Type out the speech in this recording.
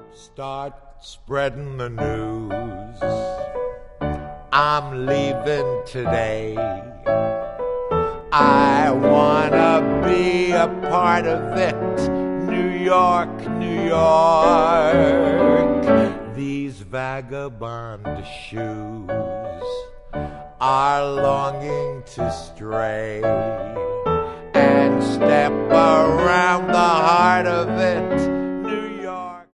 Start spreading the news. I'm leaving today. I wanna be a part of it. New York, New York. These vagabond shoes are longing to stray and stay